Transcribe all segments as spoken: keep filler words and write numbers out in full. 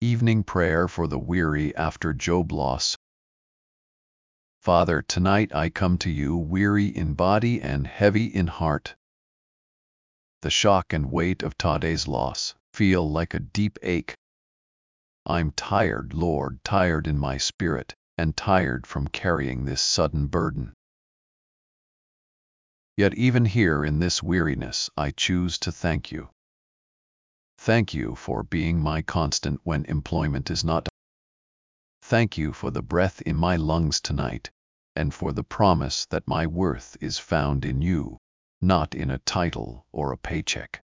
Evening prayer for the weary after Job loss. Father, tonight I come to you weary in body and heavy in heart. The shock and weight of Tade's loss feel like a deep ache. I'm tired, Lord, tired in my spirit, and tired from carrying this sudden burden. Yet even here in this weariness I choose to thank you. Thank you for being my constant when employment is not. Thank you for the breath in my lungs tonight, and for the promise that my worth is found in you, not in a title or a paycheck.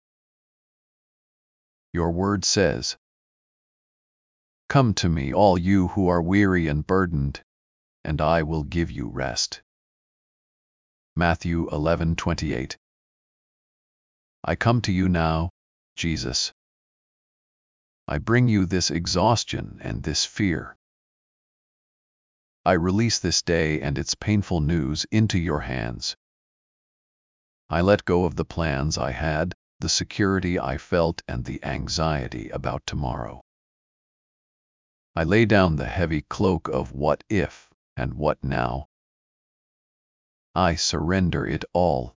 Your word says, "Come to me, all you who are weary and burdened, and I will give you rest." Matthew eleven twenty-eight. I come to you now, Jesus. I bring you this exhaustion and this fear. I release this day and its painful news into your hands. I let go of the plans I had, the security I felt, and the anxiety about tomorrow. I lay down the heavy cloak of what if and what now. I surrender it all.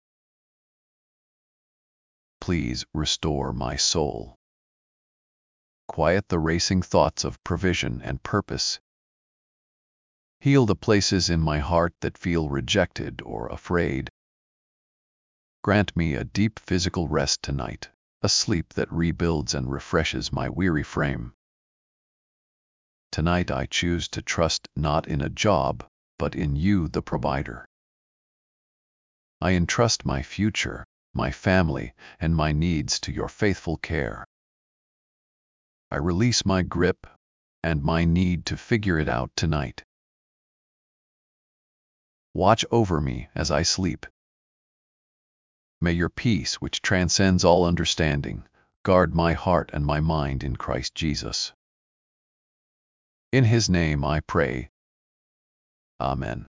Please restore my soul. Quiet the racing thoughts of provision and purpose. Heal the places in my heart that feel rejected or afraid. Grant me a deep physical rest tonight, a sleep that rebuilds and refreshes my weary frame. Tonight I choose to trust not in a job, but in you, the provider. I entrust my future, my family, and my needs to your faithful care. I release my grip and my need to figure it out tonight. Watch over me as I sleep. May your peace, which transcends all understanding, guard my heart and my mind in Christ Jesus. In his name I pray. Amen.